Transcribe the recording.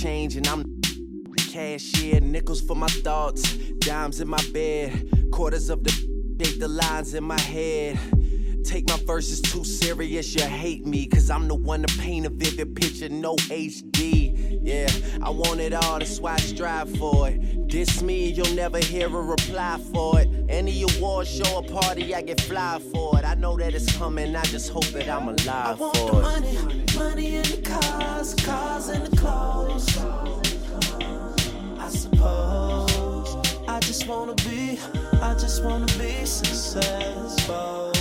change and I'm cashier. Nickels for my thoughts, dimes in my bed, quarters of the shape the lines in my head. Take my verses too serious, you hate me, cause I'm the one to paint a vivid picture, no HD. Yeah, I want it all, that's why I strive for it. Diss me, you'll never hear a reply for it. Any award show or party, I get fly for it. I know that it's coming, I just hope that I'm alive for it. I want the money, money in the cars, cars in the clothes. I suppose I just wanna be successful.